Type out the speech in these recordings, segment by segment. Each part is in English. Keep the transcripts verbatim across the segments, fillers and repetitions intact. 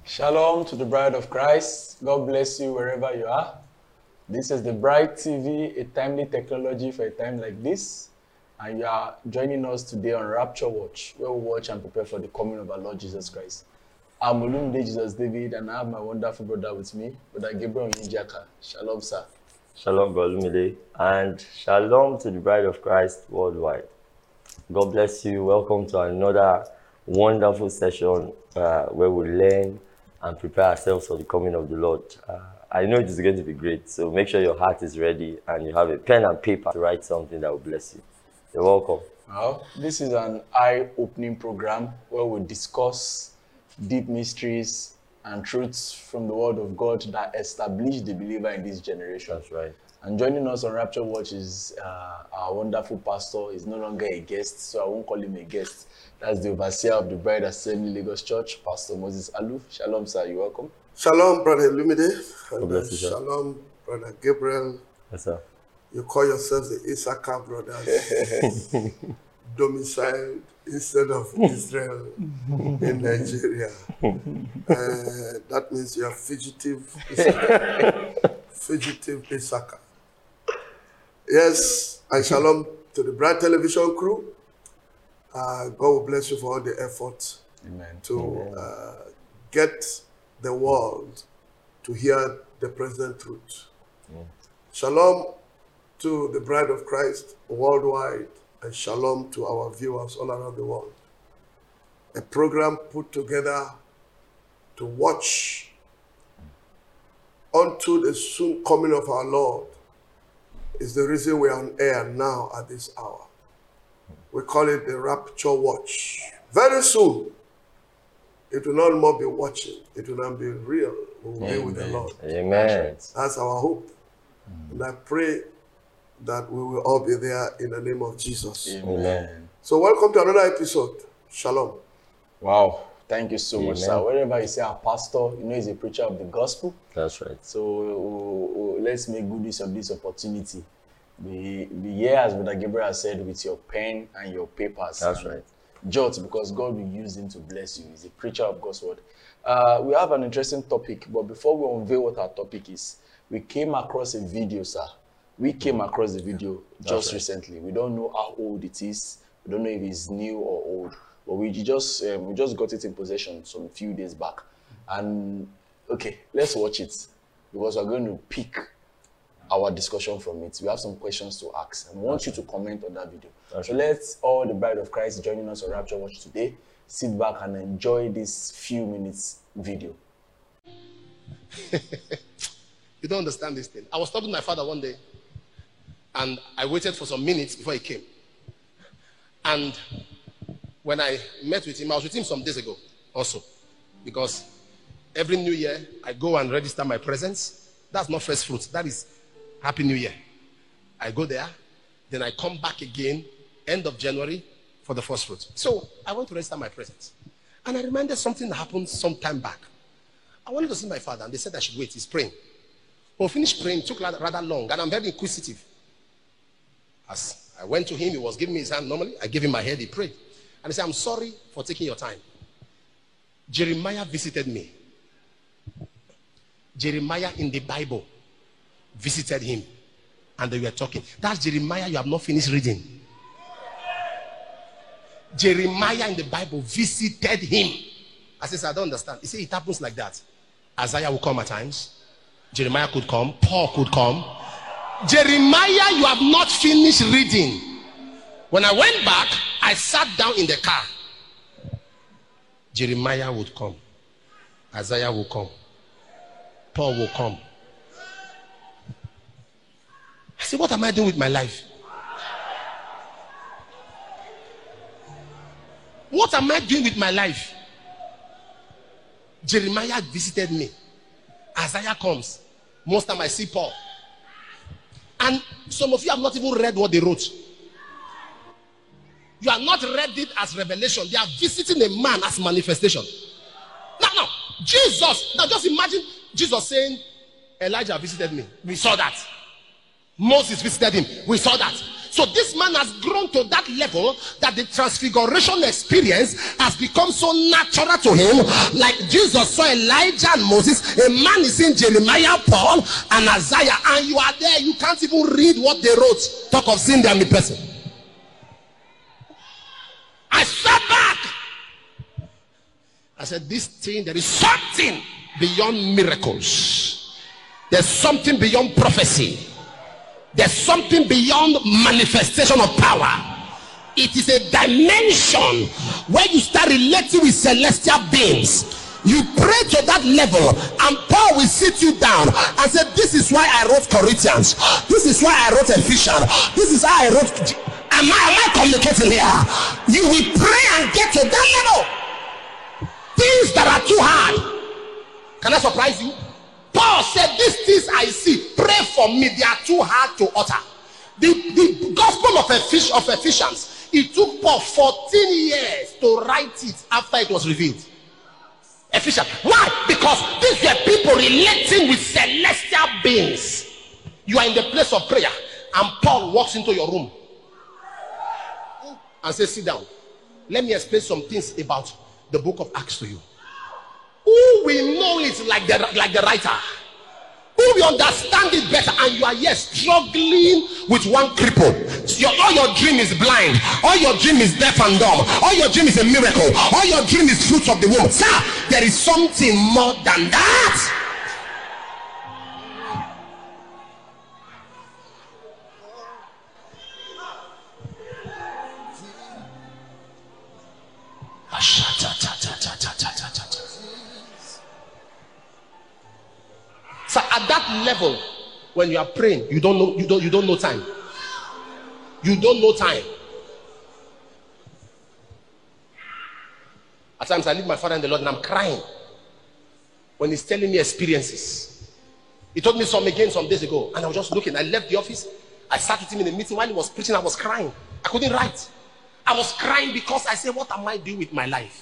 Shalom to the bride of Christ. God bless you wherever you are. This is the Bride T V, a timely technology for a time like this. And you are joining us today on Rapture Watch, where we watch and prepare for the coming of our Lord Jesus Christ. I'm Olumide Jesus David, and I have my wonderful brother with me, Brother Gabriel Onyijaka. Shalom, sir. Shalom, Brother Olumide, and shalom to the bride of Christ worldwide. God bless you. Welcome to another wonderful session uh, where we learn and prepare ourselves for the coming of the Lord. Uh, I know it is going to be great, so make sure your heart is ready and you have a pen and paper to write something that will bless you. You're welcome. Well, this is an eye-opening program where we discuss deep mysteries and truths from the Word of God that establish the believer in this generation. That's right. And joining us on Rapture Watch is uh, our wonderful pastor. He's no longer a guest, so I won't call him a guest. That's the overseer of the Bride Assembly Lagos Church, Pastor Moses Aluf. Shalom, sir. You're welcome. Shalom, Brother Olumide. God bless you, sir. Shalom, Brother Gabriel. Yes, sir. You call yourselves the Issachar brothers, domiciled instead of Israel in Nigeria. Uh, that means you are fugitive Issachar. Fugitive Issachar. Yes, and shalom to the Bright Television crew. Uh, God will bless you for all the effort Amen. to uh, get the world to hear the present truth. Mm. Shalom to the bride of Christ worldwide, and shalom to our viewers all around the world. A program put together to watch unto the soon coming of our Lord is the reason we are on air now at this hour. We call it the Rapture Watch. Very soon, it will not more be watching. It will not be real. We will be with the Lord. Amen. That's our hope. Mm. And I pray that we will all be there in the name of Jesus. Amen. So welcome to another episode. Shalom. Wow. Thank you so Amen. much, sir. Wherever you say our pastor, you know he's a preacher of the gospel. That's right. So uh, uh, let's make good use of this opportunity. Be, be here, as Brother Gabriel has said, with your pen and your papers. That's right. Jot, because God will use him to bless you. He's a preacher of God's word. Uh, we have an interesting topic, but before we unveil what our topic is, we came across a video, sir. We came across the video just right. recently. We don't know how old it is. We don't know if it's new or old, but we just um, we just got it in possession some few days back. And okay, let's watch it because we're going to pick our discussion from it. We have some questions to ask and we want you to comment on that video. That's so right. let's all the bride of Christ joining us on Rapture Watch today sit back and enjoy this few minutes video. You don't understand this thing. I was talking to my father one day, and I waited for some minutes before he came. And when I met with him, I was with him some days ago also, because every New Year I go and register my presents. That's not first fruits. That is Happy New Year. I go there, then I come back again end of January for the first fruit. So I went to register my presents, and I remembered something that happened some time back. I wanted to see my father, and they said I should wait. He's praying. When we finished praying, it took rather long, and I'm very inquisitive. As I went to him, he was giving me his hand normally. I gave him my head, he prayed. And he said, I'm sorry for taking your time. Jeremiah visited me. Jeremiah in the Bible visited him, and they were talking. That's Jeremiah you have not finished reading. Jeremiah in the Bible visited him. I said, I don't understand. He said, it happens like that. Isaiah will come at times. Jeremiah could come. Paul could come. Jeremiah, you have not finished reading. When I went back, I sat down in the car. Jeremiah would come. Isaiah will come. Paul will come. I said, what am I doing with my life? What am I doing with my life? Jeremiah visited me. Isaiah comes. Most time I see Paul. And some of you have not even read what they wrote. You have not read it as revelation. They are visiting a man as manifestation. Now, now, Jesus, now just imagine Jesus saying, Elijah visited me. We saw that. Moses visited him. We saw that. So this man has grown to that level that the transfiguration experience has become so natural to him. Like Jesus saw Elijah and Moses, a man is in Jeremiah, Paul, and Isaiah, and you are there. You can't even read what they wrote. Talk of seeing them in person. I sat back. I said, this thing, there is something beyond miracles. There's something beyond prophecy. There's something beyond manifestation of power. It is a dimension where you start relating with celestial beings. You pray to that level, and Paul will sit you down and say, this is why I wrote Corinthians. This is why I wrote Ephesians. This is how I wrote. Am I, am I communicating here? You will pray and get to that level. Things that are too hard. Can I surprise you? Paul said, these things I see, pray for me, they are too hard to utter. The, the gospel of, Ephes- of Ephesians, it took Paul fourteen years to write it after it was revealed. Ephesians. Why? Because these were people relating with celestial beings. You are in the place of prayer, and Paul walks into your room and says, sit down. Let me explain some things about the book of Acts to you. Who will know it like the, like the writer? Who will understand it better? And you are here struggling with one cripple. Your, all your dream is blind. All your dream is deaf and dumb. All your dream is a miracle. All your dream is fruits of the womb. Sir, there is something more than that. So at that level, when you are praying, you don't know, you don't, you don't know time. You don't know time. At times I leave my father in the Lord and I'm crying when he's telling me experiences. He told me some again some days ago, and I was just looking. I left the office. I sat with him in a meeting. While he was preaching, I was crying. I couldn't write. I was crying because I said, what am I doing with my life?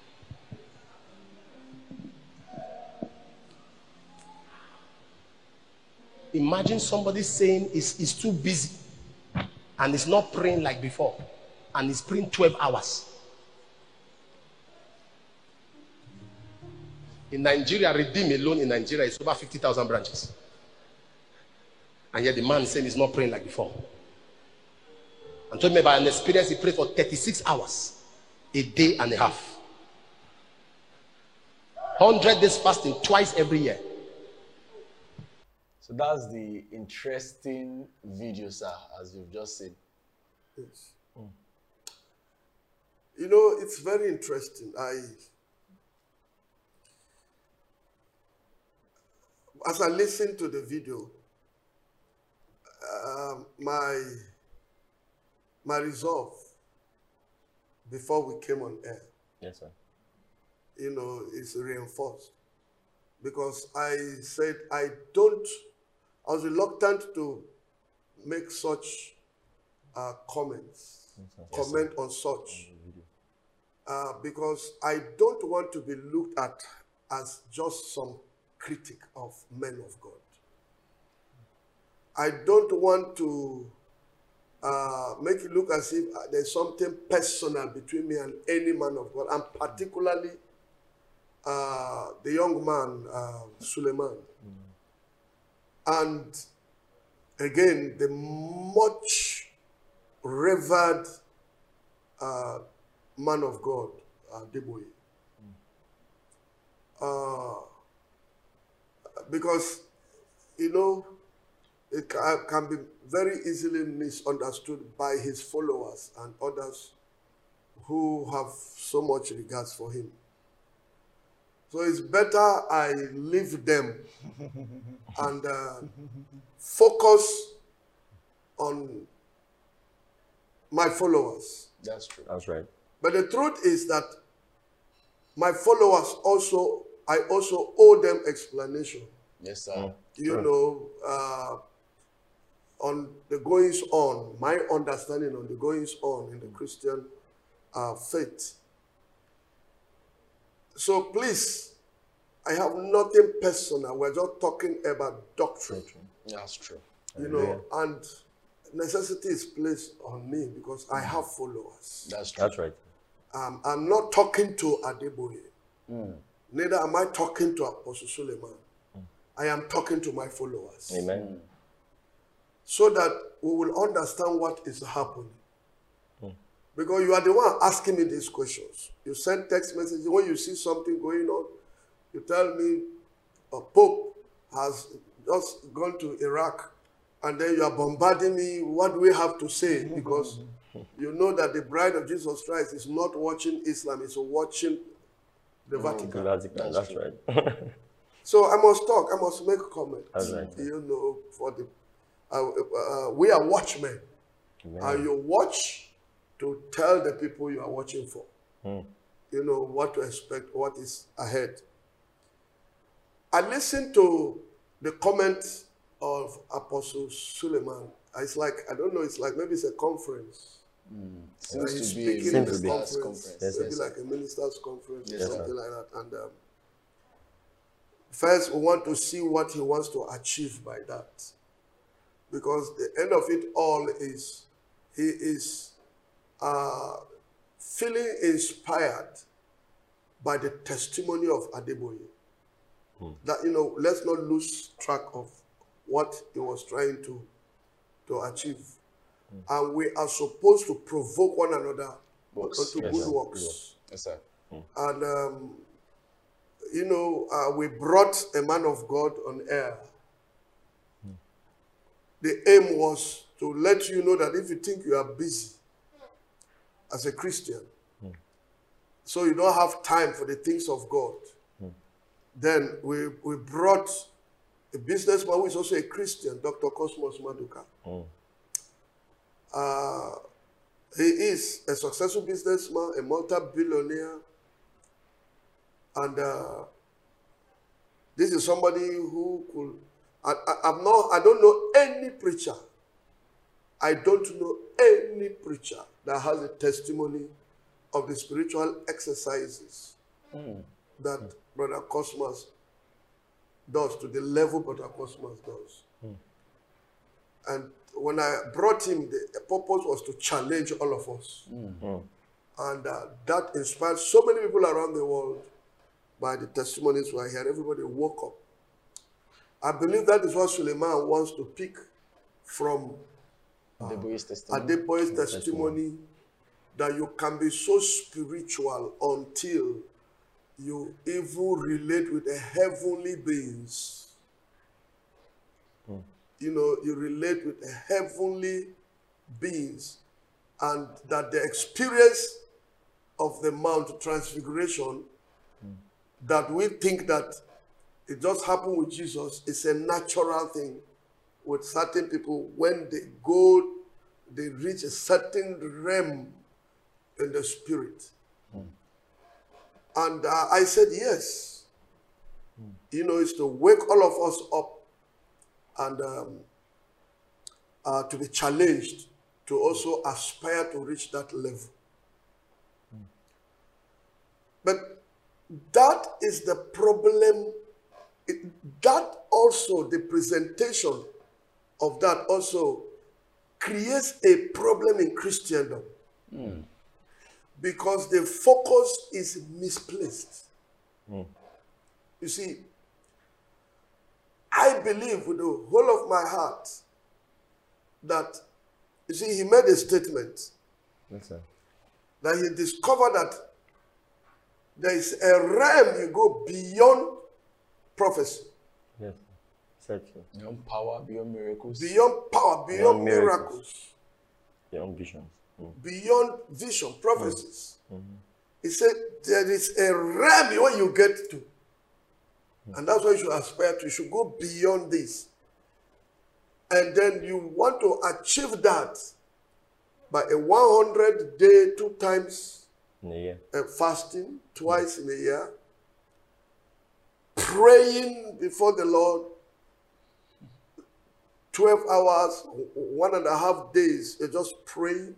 Imagine somebody saying he's, he's too busy and he's not praying like before, and he's praying twelve hours. In Nigeria, Redeem alone in Nigeria is over fifty thousand branches. And yet the man is saying he's not praying like before. And told me about an experience he prayed for thirty-six hours, a day and a half. one hundred days fasting twice every year. So that's the interesting video, sir, as you've just said. Yes. Mm. You know, it's very interesting. I, as I listened to the video, uh, my, my resolve before we came on air, yes, sir, you know, is reinforced. Because I said I don't, I was reluctant to make such uh, comments, yes, comment on such, uh, because I don't want to be looked at as just some critic of men of God. I don't want to uh, make it look as if there's something personal between me and any man of God, and particularly uh, the young man, uh, Suleiman. Mm. And again, the much revered uh, man of God, uh, Deboye. Mm. Uh, because, you know, it ca- can be very easily misunderstood by his followers and others who have so much regards for him. So it's better I leave them and uh, focus on my followers. That's true. That's right. But the truth is that my followers also, I also owe them explanation. Yes, sir. Mm, you sure. know, uh, on the goings on, my understanding on the goings on in the Christian uh, faith. So please, I have nothing personal. We're just talking about doctrine. That's true. You know, and necessity is placed on me because I have followers. That's true. That's right. Um, I'm not talking to Adeboye. Neither am I talking to Apostle Suleiman. I am talking to my followers. Amen. So that we will understand what is happening. Because you are the one asking me these questions. You send text messages. When you see something going on, you tell me a Pope has just gone to Iraq, and then you are bombarding me. What do we have to say? Because you know that the bride of Jesus Christ is not watching Islam, it's watching the Vatican. The Vatican, that's, That's right. So I must talk, I must make comments. That's right. You know, for the uh, uh, we are watchmen. Amen. And you watch to tell the people you are watching for. Mm. You know what to expect, what is ahead. I listened to the comments of Apostle Suleiman. It's like, I don't know, it's like maybe it's a conference. Seems he's to be a speaking Seems in to a be. conference, conference. Yes, maybe yes. like a minister's conference Yes, or sir. something like that. And um, first, we want to see what he wants to achieve by that. Because the end of it all is, he is uh, feeling inspired by the testimony of Adeboye. That, you know, let's not lose track of what he was trying to, to achieve. And we are supposed to provoke one another Works. unto Yes, good sir. works. Yes, sir. And, um, you know, uh, we brought a man of God on air. The aim was to let you know that if you think you are busy as a Christian, so you don't have time for the things of God, then we, we brought a businessman who is also a Christian, Doctor Cosmos Maduka. Mm. Uh, he is a successful businessman, a multi-billionaire, and uh, this is somebody who could. I, I, I'm not. I don't know any preacher. I don't know any preacher that has a testimony of the spiritual exercises that Brother Cosmos does to the level Brother Cosmos does. And when I brought him, the purpose was to challenge all of us. And uh, that inspired so many people around the world by the testimonies we heard. Everybody woke up. I believe that is what Suleiman wants to pick from Adeboye's testimony. Adeboye's testimony, that you can be so spiritual until you even relate with the heavenly beings. You know, you relate with the heavenly beings, and that the experience of the Mount Transfiguration, that we think that it just happened with Jesus, is a natural thing with certain people. When they go, they reach a certain realm in the spirit. And uh, I said, yes. You know, it's to wake all of us up and um, uh, to be challenged to also aspire to reach that level. But that is the problem. It, that also, the presentation of that also creates a problem in Christendom. Because the focus is misplaced. You see, I believe with the whole of my heart that, you see, he made a statement Yes, sir. that he discovered that there is a realm you go beyond prophecy, Yes. Said so. Beyond power, beyond miracles. beyond power, beyond, Beyond miracles. miracles, Your visions. Mm. beyond vision, prophecies. He said there is a realm where you get to. And that's why you should aspire to. You should go beyond this. And then you want to achieve that by a one hundred day, two times In a year. uh, fasting, twice in a year, praying before the Lord, twelve hours, one and a half days, you're just praying.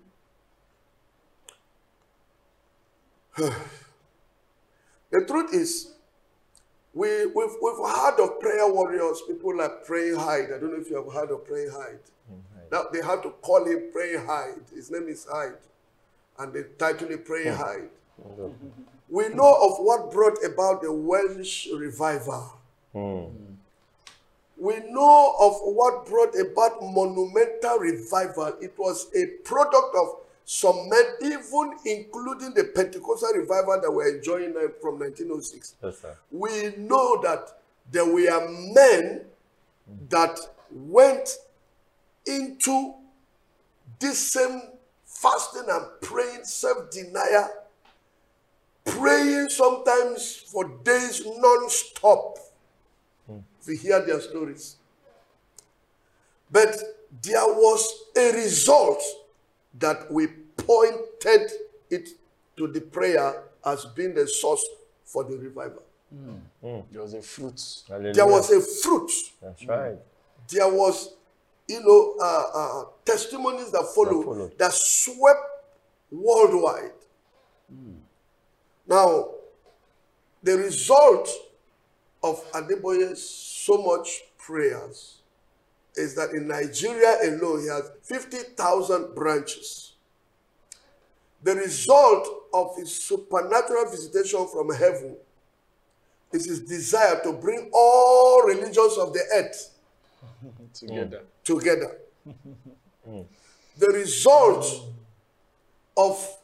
The truth is, we, we've, we've heard of prayer warriors, people like Praying Hyde. I don't know if you have heard of Praying Hyde. Now they have to call him Praying Hyde. His name is Hyde. And they title it Praying Hyde. We know of what brought about the Welsh revival. Mm. We know of what brought about monumental revival. It was a product of some men, even including the Pentecostal revival that we're enjoying from nineteen oh six. Yes, sir. We know that there were men that went into this same fasting and praying, self-denial, praying sometimes for days non-stop. Mm. We hear their stories. But there was a result that we pointed it to the prayer as being the source for the revival. Mm. Mm. There was a fruit. Hallelujah. There was a fruit. That's right. There was, you know, uh, uh, testimonies that followed, that followed that swept worldwide. Mm. Now, the result of Adeboye's so much prayers is that in Nigeria alone, he has fifty thousand branches. The result of his supernatural visitation from heaven is his desire to bring all religions of the earth together. Mm. together. Mm. The result of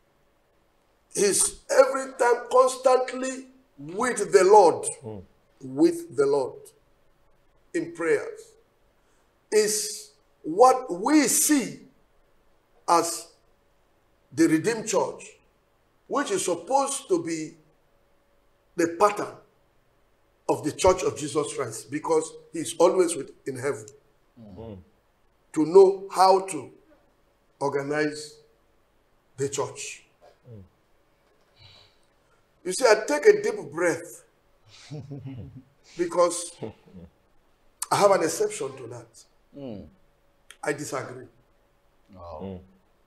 his every time constantly with the Lord, mm. with the Lord in prayers is what we see as the Redeemed Church, which is supposed to be the pattern of the Church of Jesus Christ, because he's always with, in heaven, mm-hmm. to know how to organize the church. Mm. You see, I take a deep breath because I have an exception to that. Mm. I disagree. Wow. Mm.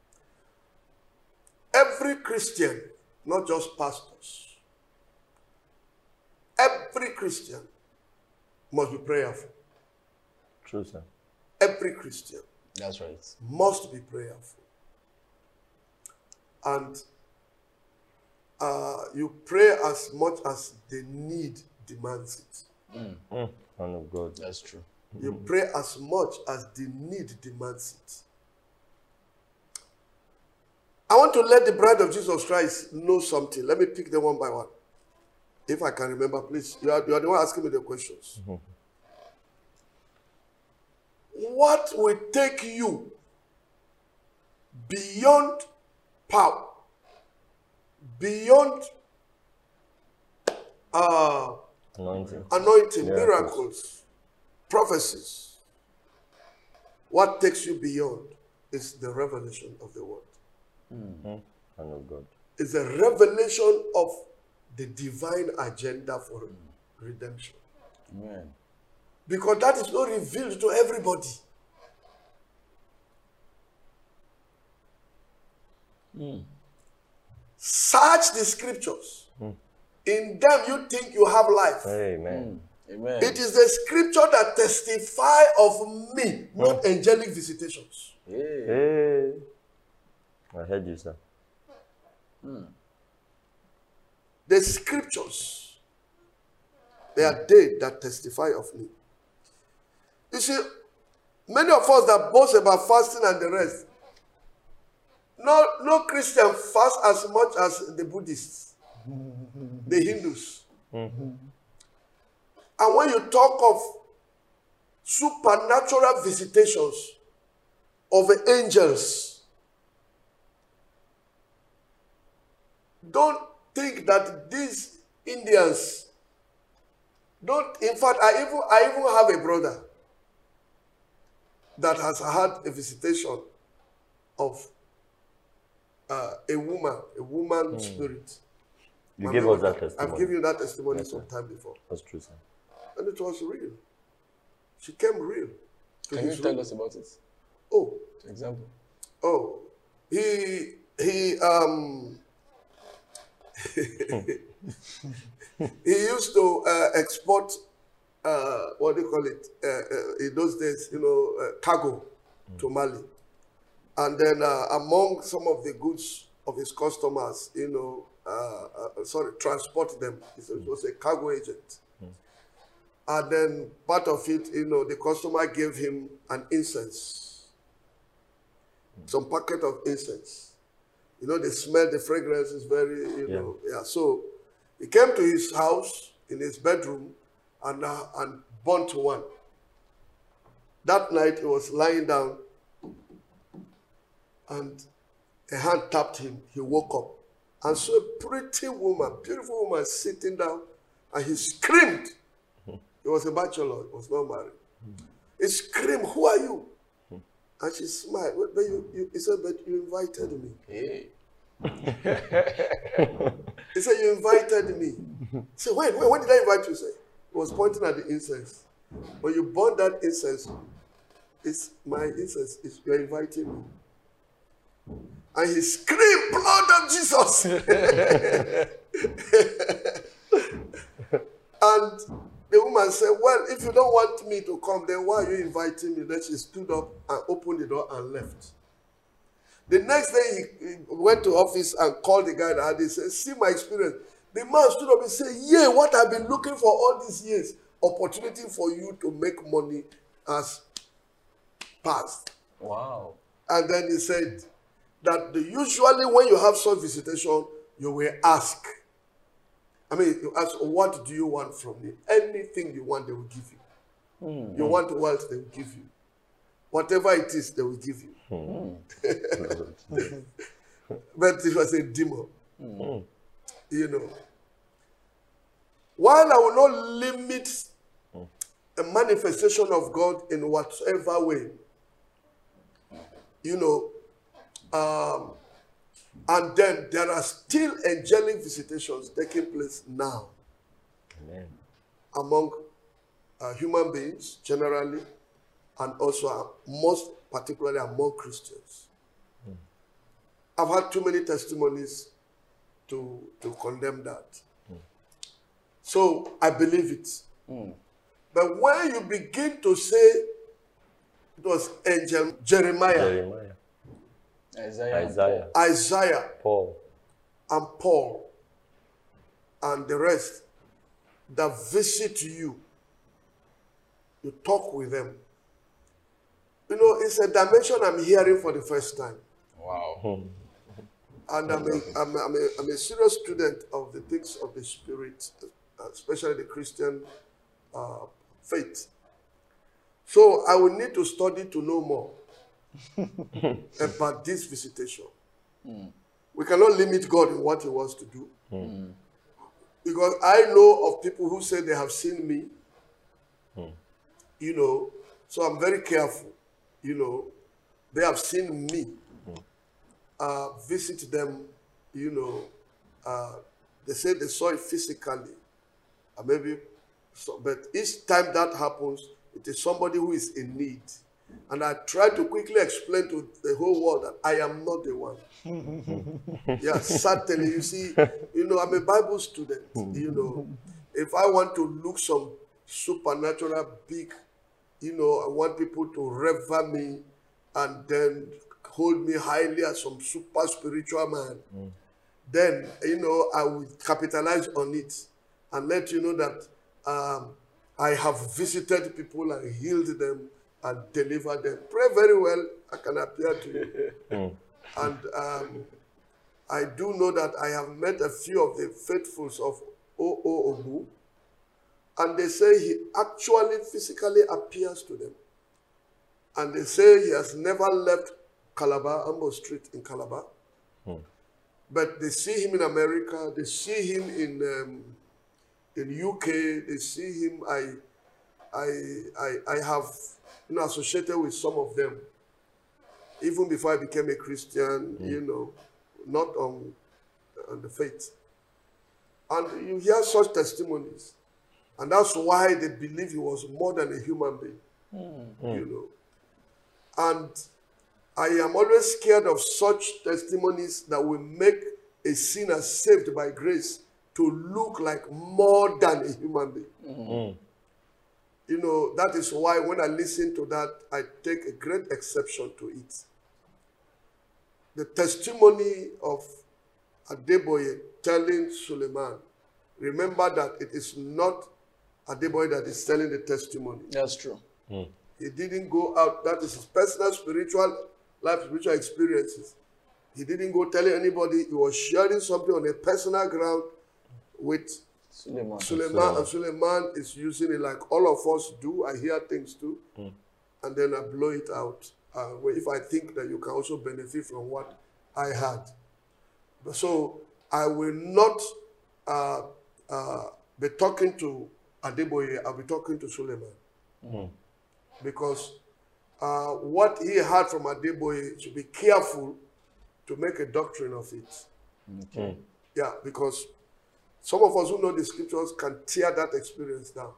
Every Christian, not just pastors, every Christian must be prayerful. True, sir. Every Christian. That's right. Must be prayerful. And uh, you pray as much as the need demands it. Mm. Mm. Man of God. That's true. You mm-hmm. pray as much as the need demands it. I want to let the bride of Jesus Christ know something. Let me pick them one by one. If I can remember, please. You are, you are the one asking me the questions. Mm-hmm. What will take you beyond power, beyond uh, anointing, anointing miracles. miracles, prophecies? What takes you beyond is the revelation of the word. Mm-hmm. I know God. It's a revelation of the divine agenda for mm. redemption. Amen. Because that is not revealed to everybody. Mm. Search the scriptures. Mm. In them you think you have life. Amen. Mm. Amen. It is the scripture that testify of me, not mm. angelic visitations. Hey. Hey. I heard you, sir. Mm. The scriptures, they are they that testify of me. You see, many of us that boast about fasting and the rest, no, no Christian fast as much as the Buddhists, the Hindus. Mm-hmm. And when you talk of supernatural visitations of angels, don't think that these Indians don't. In fact, I even I even have a brother that has had a visitation of uh, a woman, a woman mm. spirit. You My gave us that testimony. I've given you that testimony yes, some time before. That's true, sir. And it was real. She came real. Can you tell room. us about it? Oh, for example. Oh, he he um. he used to uh, export, uh, what do you call it, uh, uh, in those days, you know, uh, cargo to Mali. And then uh, among some of the goods of his customers, you know, uh, uh, sorry, transport them. It was a cargo agent. And then part of it, you know, the customer gave him an incense, some packet of incense. You know, the smell, the fragrance is very, you Yeah. know, yeah. So he came to his house in his bedroom and uh, and burnt one. That night he was lying down and a hand tapped him. He woke up and saw a pretty woman, beautiful woman sitting down, and he screamed. He was a bachelor, he was not married. He screamed, "Who are you?" And she smiled. "But but you, you, he said, "But you invited me." Hey. He said, "You invited me." He said, "Wait, wait, when did I invite you?" He said, he was pointing at the incense. When you burn that incense, it's my incense, it's, you're inviting me. And he screamed, "Blood of Jesus!" And the woman said, "Well, if you don't want me to come, then why are you inviting me?" Then she stood up and opened the door and left. The next day, he, he went to office and called the guy that had it. He said, "See my experience." The man stood up and said, "Yeah, what I've been looking for all these years, opportunity for you to make money has passed." Wow. And then he said that the, usually when you have such visitation, you will ask. I mean, you ask, "What do you want from me?" Anything you want, they will give you. Mm. You want wealth, they will give you. Whatever it is, they will give you. Mm. But it was a demon. Mm. You know. While I will not limit mm. a manifestation of God in whatever way, you know, um, and then there are still angelic visitations taking place now. Amen. Among uh, human beings generally, and also uh, most particularly among Christians. Mm. I've had too many testimonies to, to condemn that. Mm. So I believe it. Mm. But when you begin to say it was angel Jeremiah, Jeremiah. Isaiah, Isaiah, Isaiah, Paul, and Paul, and the rest that visit you, you talk with them. You know, it's a dimension I'm hearing for the first time. Wow. And I'm a, I'm, a, I'm, a, I'm a serious student of the things of the Spirit, especially the Christian uh, faith. So I will need to study to know more about this visitation. Mm. We cannot limit God in what he wants to do. Mm. Because I know of people who say they have seen me. Mm. You know, so I'm very careful. You know, they have seen me. Mm. Uh, visit them, you know. Uh, they say they saw it physically. Uh, maybe, so, but each time that happens, it is somebody who is in need. And I try to quickly explain to the whole world that I am not the one. Yeah, certainly. You see, you know, I'm a Bible student. You know, if I want to look some supernatural big, you know, I want people to revere me and then hold me highly as some super spiritual man. Mm. Then, you know, I will capitalize on it and let you know that um, I have visited people and healed them and delivered them. Pray very well, I can appear to you. Mm. And um, I do know that I have met a few of the faithfuls of O O Obu, and they say he actually physically appears to them. And they say he has never left Calabar, Ambo Street in Calabar. Hmm. But they see him in America, they see him in um, in U K, they see him, I, I, I, I have you know, associated with some of them. Even before I became a Christian, hmm. you know, not on, on the faith. And you hear such testimonies. And that's why they believe he was more than a human being, mm. you know. And I am always scared of such testimonies that will make a sinner saved by grace to look like more than a human being. Mm. You know, So that is why when I listen to that, I take a great exception to it. The testimony of Adeboye telling Suleiman, remember that it is not Adeboye that is telling the testimony. That's true. Mm. He didn't go out. That is his personal spiritual life, spiritual experiences. He didn't go telling anybody. He was sharing something on a personal ground with Suleiman. Suleiman. And Suleiman is using it like all of us do. I hear things too. Mm. And then I blow it out. Uh, if I think that you can also benefit from what I had. But so I will not uh, uh, be talking to Adeboye. I'll be talking to Suleiman. Mm. Because uh, what he had from Adeboye, should be careful to make a doctrine of it. Mm. Yeah, because some of us who know the scriptures can tear that experience down.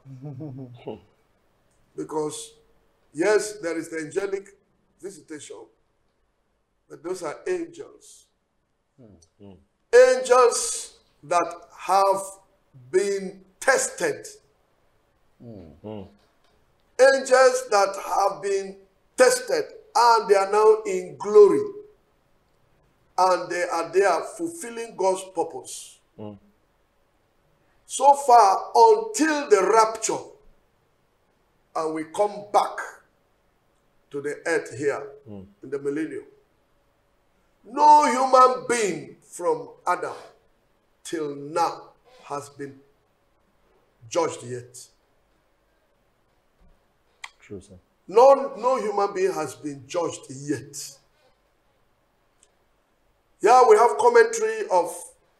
Because, yes, there is the angelic visitation, but those are angels. Mm. Angels that have been tested. Mm. Angels that have been tested and they are now in glory. And they are there fulfilling God's purpose. Mm. So far, until the rapture, and we come back to the earth here Mm. in the millennium, no human being from Adam till now has been judged yet. True, sir. No, no human being has been judged yet. Yeah, we have commentary of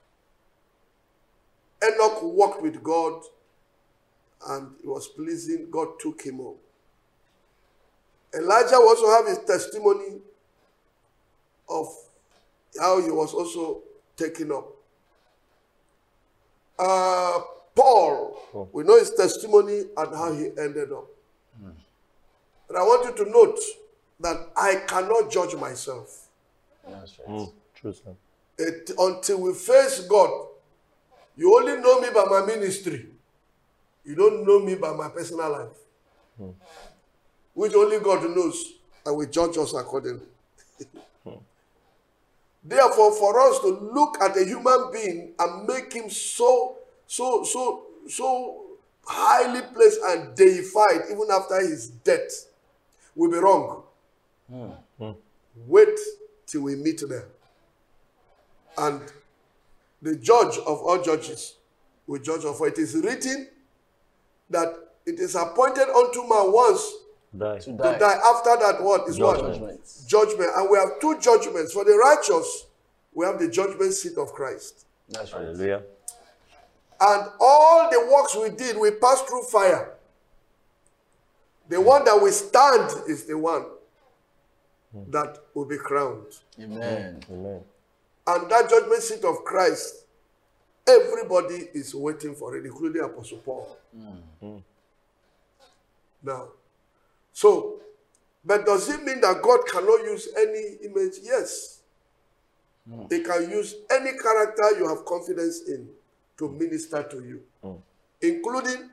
Enoch walked with God and it was pleasing. God took him home. Elijah also have his testimony of how he was also taken up. Uh, Paul, Oh. we know his testimony and how he ended up. But I want you to note that I cannot judge myself. That's right. Mm. True, sir. It, until we face God, you only know me by my ministry. You don't know me by my personal life. Mm. Which only God knows and will judge us accordingly. mm. Therefore, for us to look at a human being and make him so, so, so, so highly placed and deified even after his death will be wrong. Mm. Mm. Wait till we meet there. And the judge of all judges will judge of, for it is written that it is appointed unto man once Die. To to die. die. After that, what is what? Judgment. Judgment. Judgment. And we have two judgments. For the righteous, we have the judgment seat of Christ. That's right. Hallelujah. And all the works we did, we passed through fire. The one that we stand is the one that will be crowned. Amen. Amen. And that judgment seat of Christ, everybody is waiting for it, including Apostle Paul. Mm. Now, so, but does it mean that God cannot use any image? Yes. He can use any character you have confidence in to minister to you, Mm. including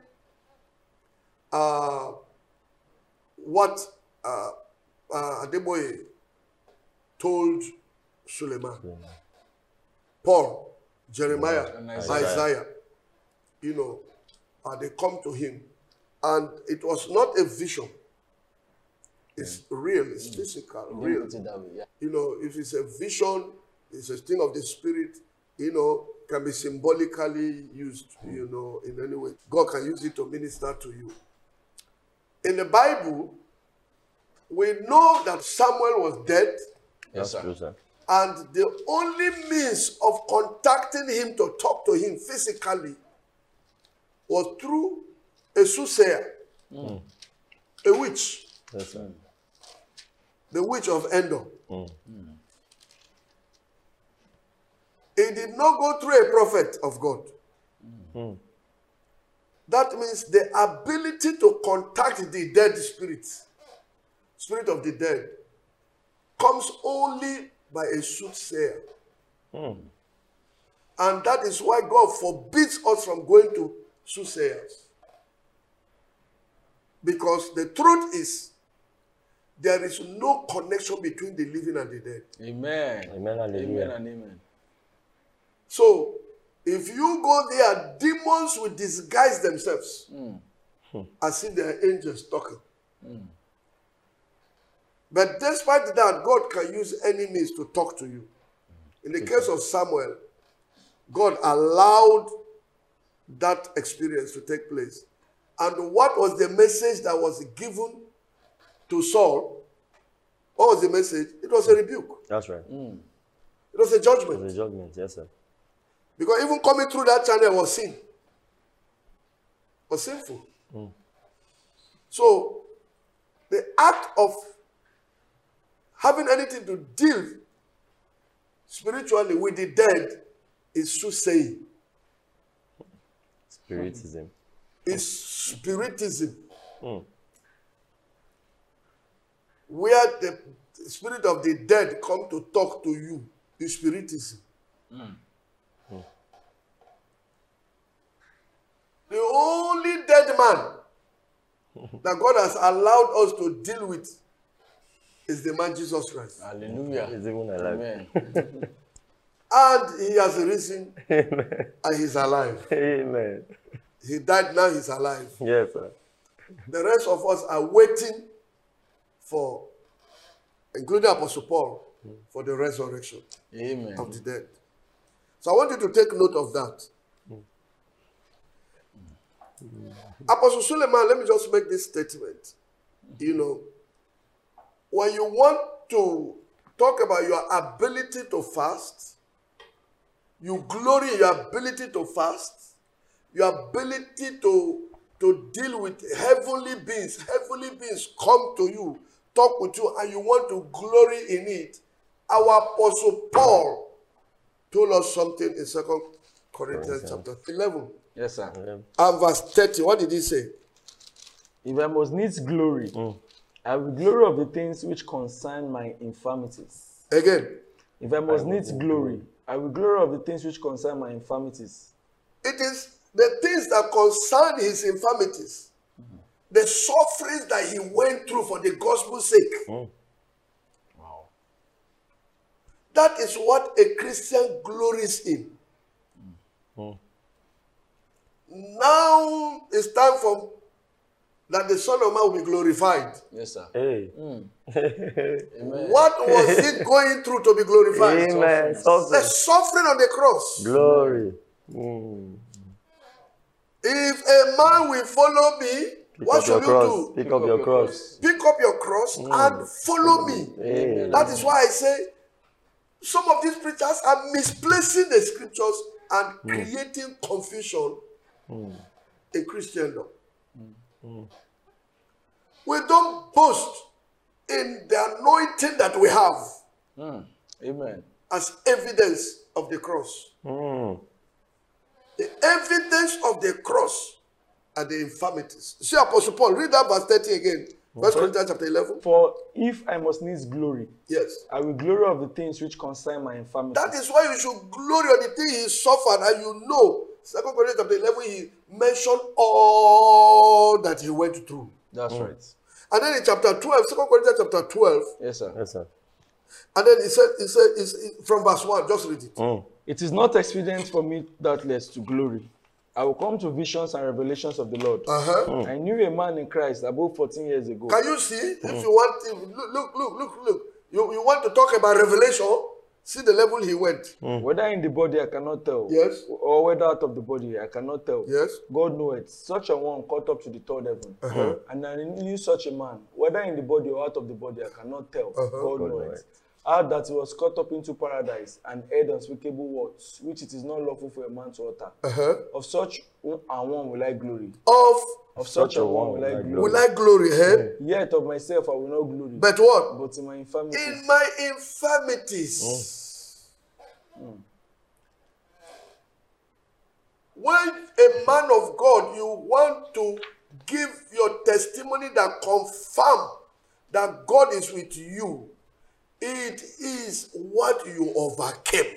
uh, what uh, uh, Adeboye told Suleiman. Mm. Paul, Jeremiah, And Isaiah. Isaiah. you know, uh, they come to him. And it was not a vision. It's real, it's physical, Didn't real. put it that way, yeah. You know, if it's a vision, it's a thing of the spirit, you know, can be symbolically used, you know, in any way. God can use it to minister to you. In the Bible, we know that Samuel was dead, Yes, That's sir. true, sir. and the only means of contacting him to talk to him physically was through a soothsayer, Mm. a witch, Yes, sir. the witch of Endor. Mm. He did not go through a prophet of God. Mm. That means the ability to contact the dead spirit, spirit of the dead, comes only by a soothsayer. Mm. And that is why God forbids us from going to soothsayers. Because the truth is, there is no connection between the living and the dead. Amen. Amen, hallelujah. Amen and amen. So, if you go there, demons will disguise themselves Mm. as if they are angels talking. Mm. But despite that, God can use any means to talk to you. In the case of Samuel, God allowed that experience to take place. And what was the message that was given to Saul? What was the message? It was a rebuke. That's right. Mm. It was a judgment. It was a judgment, yes, sir. Because even coming through that channel was sin. Was sinful. Mm. So, the act of having anything to deal spiritually with the dead is soothsaying. Spiritism. It's spiritism. Mm. Where the spirit of the dead come to talk to you is spiritism. Mm. Mm. The only dead man that God has allowed us to deal with is the man Jesus Christ. Hallelujah. He's even alive. Amen. And he has risen Amen. and he's alive. Amen. He died, now he's alive. Yes, sir. The rest of us are waiting for, including Apostle Paul, for the resurrection Amen. of the dead. So I want you to take note of that. Apostle Suleiman, let me just make this statement. You know, when you want to talk about your ability to fast, you glory in your ability to fast, your ability to, to deal with heavenly beings. Heavenly beings come to you, talk with you, and you want to glory in it. Our Apostle Paul told us something in Second Corinthians chapter eleven. Yes, sir. And verse thirty, what did he say? If I must needs glory, Mm. I will glory of the things which concern my infirmities. Again, If I must needs glory, I will glory of the things which concern my infirmities. it is the things that concern his infirmities, the sufferings that he went through for the gospel's sake. Mm. Wow. That is what a Christian glories in. Mm. Now it's time for that the Son of Man will be glorified. Yes, sir. Hey. Mm. Amen. What was he going through to be glorified? Amen. The Suffering. suffering on the cross. Glory. Mm. If a man will follow me, Pick what up your should you cross. do? Pick up your cross. Pick up your cross and follow me. Amen. That is why I say some of these preachers are misplacing the scriptures and creating confusion in Christendom. We don't boast in the anointing that we have Mm. Amen. as evidence of the cross. Mm. The evidence of the cross are the infirmities. See Apostle Paul, read that verse thirty again. First Corinthians chapter eleven. For if I must needs glory, Yes. I will glory of the things which concern my infirmities. That is why you should glory on the thing he suffered, and you know, Second Corinthians chapter eleven, he mentioned all that he went through. That's right. And then in chapter twelve, Second Corinthians chapter twelve, Yes, sir. Yes, sir. and then he said, he said, it's, it- from verse one, just read it. Mm. It is not expedient for me, doubtless, to glory. I will come to visions and revelations of the Lord. Uh-huh. I knew a man in Christ about fourteen years ago. Can you see? If you want, if, look, look, look, look, look. You, you want to talk about revelation? See the level he went. Whether in the body, I cannot tell. Yes. Or whether out of the body, I cannot tell. Yes. God knoweth. Such a one caught up to the third heaven. Uh-huh. And I knew such a man, whether in the body or out of the body, I cannot tell. Uh-huh. God God knoweth. knoweth. How that he was caught up into paradise and heard unspeakable words, which it is not lawful for a man to utter. Uh-huh. Of such one and one will I glory. Of Of such a one will I glory. will I glory, eh? Yet of myself I will not glory. But what? But in my infirmities. In my infirmities. When a man of God, you want to give your testimony that confirm that God is with you, it is what you overcame.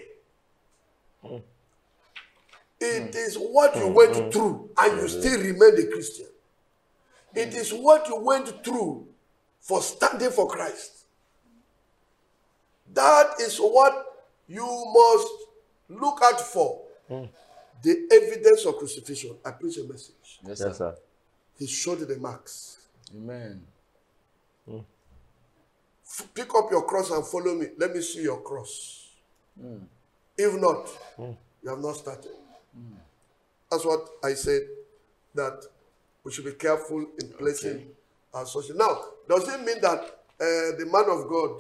It is what you went through, and you still remain a Christian. It is what you went through for standing for Christ. That is what you must look out for. Mm. The evidence of crucifixion. I preach a message. Yes, Yes, sir. sir. He showed the marks. Amen. F- Pick up your cross and follow me. Let me see your cross. If not, you have not started. That's what I said, that we should be careful in placing Okay. our social. Now, does it mean that uh, the man of God,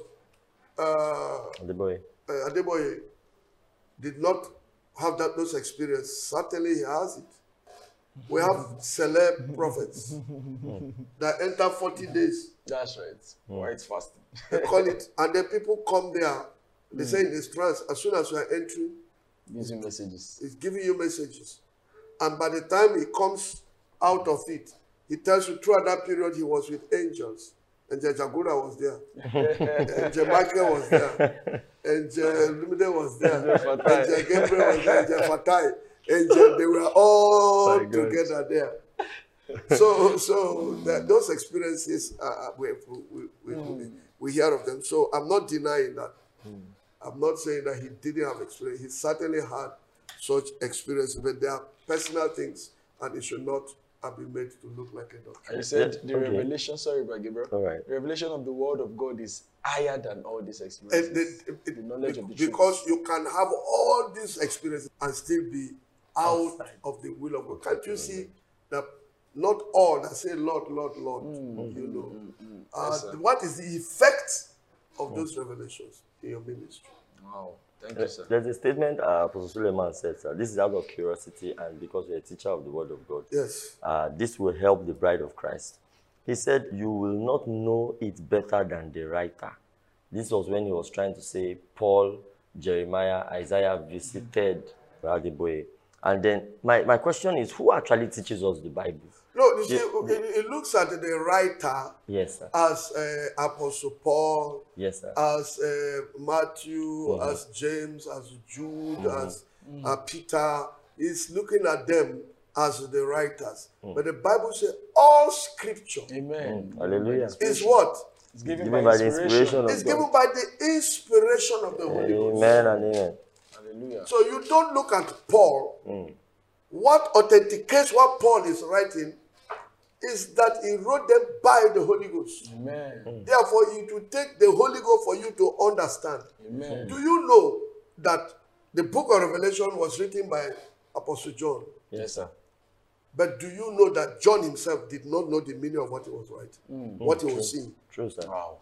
uh, The boy. uh, Adeboye, did not have that those experience? Certainly he has it. We have celeb prophets that enter forty days. That's right. White fasting. They call it, and then people come there. They say in this trance, as soon as you are entering, Using messages. it's giving you messages. And by the time he comes out of it, he tells you throughout that period he was with angels. And Jagura was there. And Michael was there. And Lumide was there. Fatai. And Gabriel was there. And Fatai. And they were all My God. together there. So, so that those experiences, uh, we, we, we, we, we hear of them. So I'm not denying that. I'm not saying that he didn't have experience. He certainly had such experience, but they are personal things, and it should not have been made to look like a doctrine. You said Yeah, the okay. revelation, sorry, Brother Gabriel. All right. The revelation of the word of God is higher than all these And experiences. the- it- the knowledge of the because truth. you can have all these experiences and still be out Outside. of the will of God. Can't you see that not all that say Lord, Lord, Lord, you know, uh, Yes, sir. what is the effect of those revelations in your ministry? Wow. Thank you, sir. There's a statement uh, Apostle Suleiman said, sir. This is out of curiosity and because you're a teacher of the Word of God. Yes. Uh, this will help the bride of Christ. He said, you will not know it better than the writer. This was when he was trying to say Paul, Jeremiah, Isaiah visited Adeboye. And then my, my question is, who actually teaches us the Bible? No, you see, it, it looks at the writer Yes, sir. as uh, Apostle Paul, Yes, sir. as uh, Matthew, as James, as Jude, as uh, Peter. He's looking at them as the writers. But the Bible says all scripture Amen. Hallelujah. is what? It's given, Given by, by the inspiration. inspiration of It's God. given by the inspiration of the Holy Ghost. Amen and amen. Hallelujah. So you don't look at Paul. What authenticates what Paul is writing is that he wrote them by the Holy Ghost. Amen. Therefore, it will take the Holy Ghost for you to understand. Amen. Do you know that the book of Revelation was written by Apostle John? Yes, sir. But do you know that John himself did not know the meaning of what he was writing, what he was seeing? True, sir. Wow.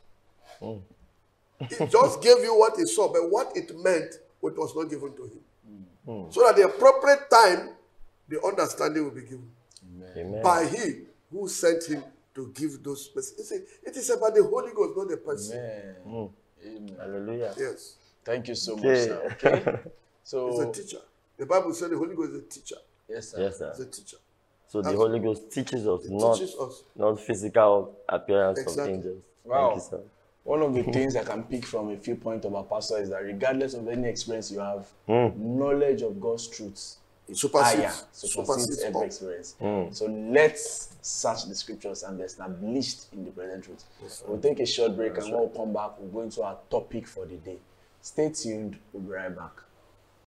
He just gave you what he saw, but what it meant, it was not given to him. So that the appropriate time, the understanding will be given Amen. by he who sent him to give those messages. You see, it is about the Holy Ghost, not the person. Amen. Amen. Hallelujah. Yes, Thank you so much, Okay. sir. Okay. he's So, a teacher. The Bible said the Holy Ghost is a teacher. yes, sir. Yes, sir. He's a teacher. So the That's- Holy Ghost teaches us, It not, teaches us. not physical appearance Exactly. of angels. Wow. Thank you, sir. One of the things I can pick from a few points of our pastor is that regardless of any experience you have, knowledge of God's truth is Supersedes- higher, supersedes supersedes every all. experience. So let's search the scriptures and be established in the present truth. We'll take a short break and when we come back, we'll go into our topic for the day. Stay tuned, we'll be right back.